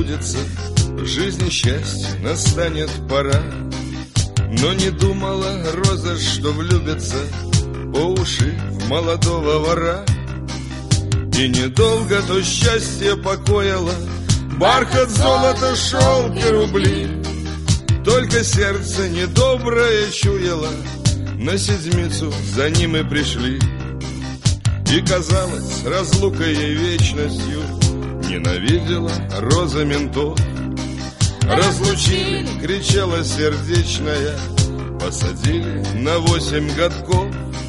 сбудется, в жизни счастье настанет пора. Но не думала роза, что влюбится по уши в молодого вора. И недолго то счастье покоило, бархат, золото, шелк и рубли. Только сердце недоброе чуяло, на седмицу за ним и пришли. И казалось, разлукой ей вечностью ненавидела роза ментов. Разлучили, кричала сердечная, посадили на 8 годков.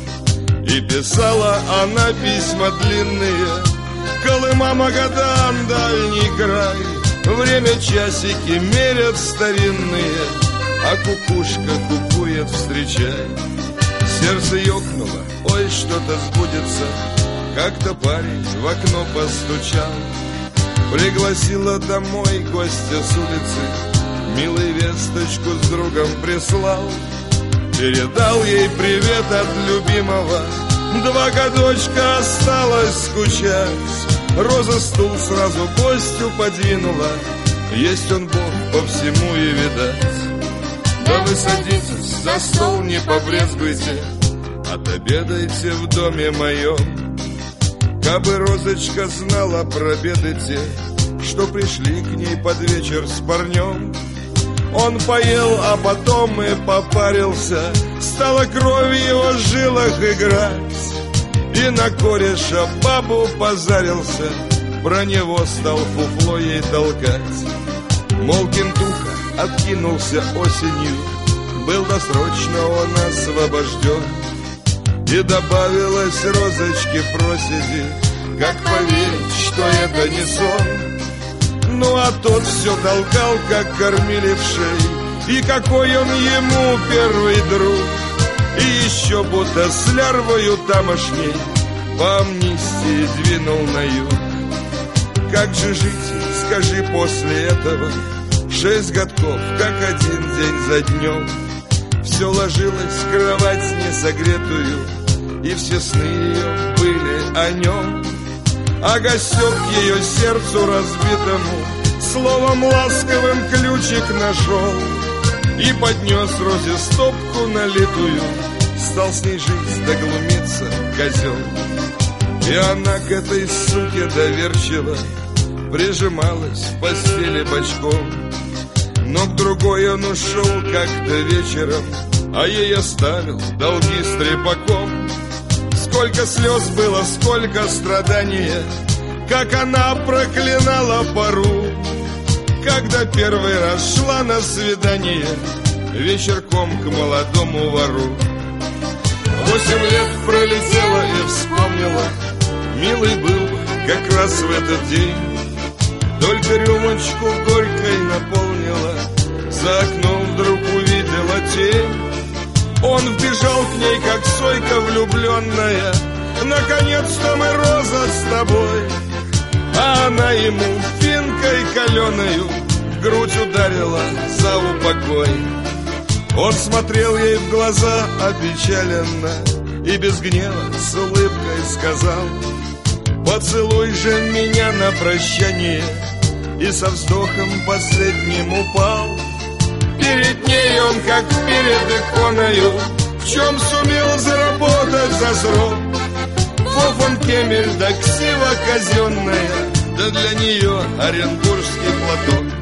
И писала она письма длинные, Колыма, Магадан, дальний край. Время часики мерят старинные, а кукушка кукует, встречай. Сердце ёкнуло, ой, что-то сбудется. Как-то парень в окно постучал, пригласила домой гостя с улицы, милый весточку с другом прислал. Передал ей привет от любимого, 2 годочка осталось скучать. Роза стул сразу гостю подвинула, есть он Бог по всему и видать. Да вы садитесь, за стол не побрезгуйте, отобедайте в доме моем. Кабы розочка знала про беды те, что пришли к ней под вечер с парнем. Он поел, а потом и попарился, стала кровь в его жилах играть. И на кореша бабу позарился, про него стал фуфло ей толкать. Мол, кентуха откинулся осенью, был досрочно он освобожден. И добавилось розочке проседи, как поверить, что это не сон. Ну а тот все толкал, как кормили в шее, и какой он ему первый друг. И еще будто с лярвою тамошней по амнистии двинул на юг. Как же жить, скажи, после этого? 6 годков, как один день за днем. Все ложилось в кровать несогретую, и все сны ее были о нем. А гостек ее сердцу разбитому словом ласковым ключик нашел и поднес розе стопку налитую, стал с ней жить, доглумиться, козел. И она к этой суке доверчиво прижималась в постели бочком. Но к другой он ушел как-то вечером, а ей оставил долги с трепаком. Сколько слез было, сколько страдания, как она проклинала пору, когда первый раз шла на свидание вечерком к молодому вору. 8 лет пролетело и вспомнила, милый был как раз в этот день. Только рюмочку горькой наполнила, за окном вдруг увидела тень. Он вбежал к ней, как сойка влюбленная, наконец-то мы, Роза, с тобой. А она ему финкой каленою в грудь ударила за упокой. Он смотрел ей в глаза опечаленно и без гнева с улыбкой сказал: поцелуй же меня на прощание. И со вздохом последним упал. Перед ней он, как перед иконою, в чем сумел заработать за срок. Фофан кемель да ксива казенная, да для нее оренбургский платок.